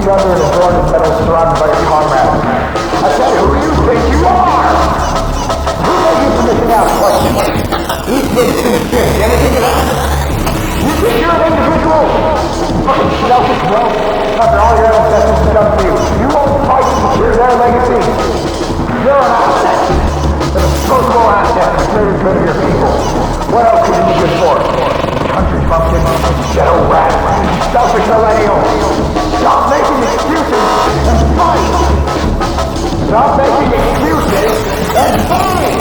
under an adorned metal surrounded by your comrades. I said, who do you think you are? Who gave you permission to ask questions? Each citizen shit. Anything to that? You think you're an individual? Fucking selfish, bro. After all your ancestors have done for you, you won't fight to secure their legacy. You're an asset. An disposable asset to the good of your people. What else could you be good for? Country bumpkin, ghetto rat, selfish millennial. Stop making excuses and fight! Stop making excuses and fight!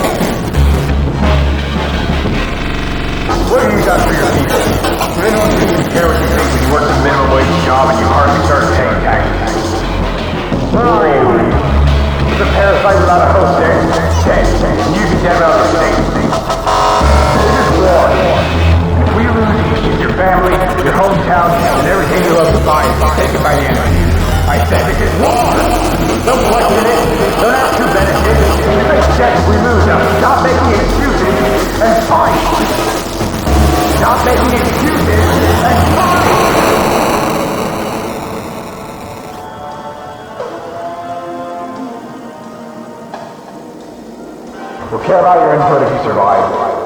What have you done for your people? They don't seem to care what you think when you work a minimum wage job and you hardly start paying taxes. Where are you? The parasite without a host, eh? Dead. You can get out of the state. This is war. If we lose your family, your hometown, and everything you love to buy, it's taken by the enemy. I said this is war. Don't question it. Don't ask who benefits. It makes sense if we lose. Now stop making excuses and fight. Stop making excuses and fight. We'll care about your input if you survive.